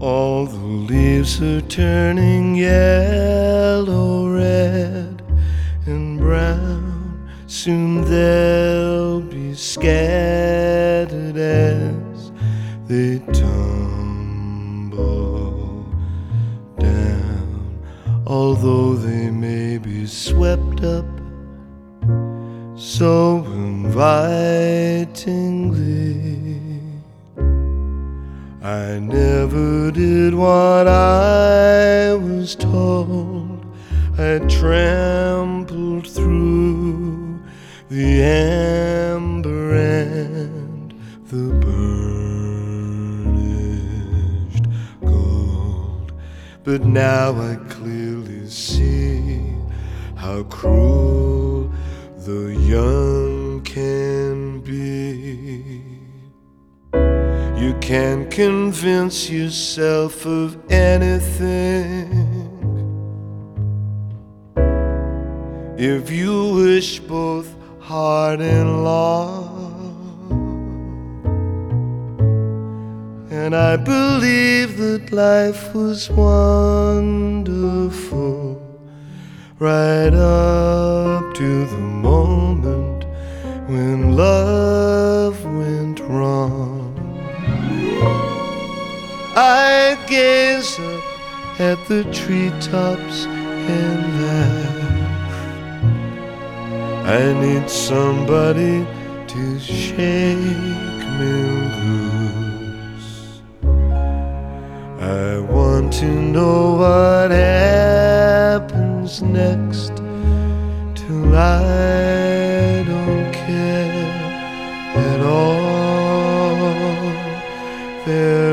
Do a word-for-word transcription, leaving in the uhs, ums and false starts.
All the leaves are turning yellow, red, and brown. Soon they'll be scattered as they tumble down, although they may be swept up so invitingly. I never did what I was told. I trampled through the amber and the burnished gold. But now I clearly see how cruel the young can be. You can convince yourself of anything if you wish both hard and long. And I believe that life was wonderful right up to the moment when love went wrong. I gaze up at the treetops and laugh. I need somebody to shake me loose. I want to know what happens next, till I don't care at all. There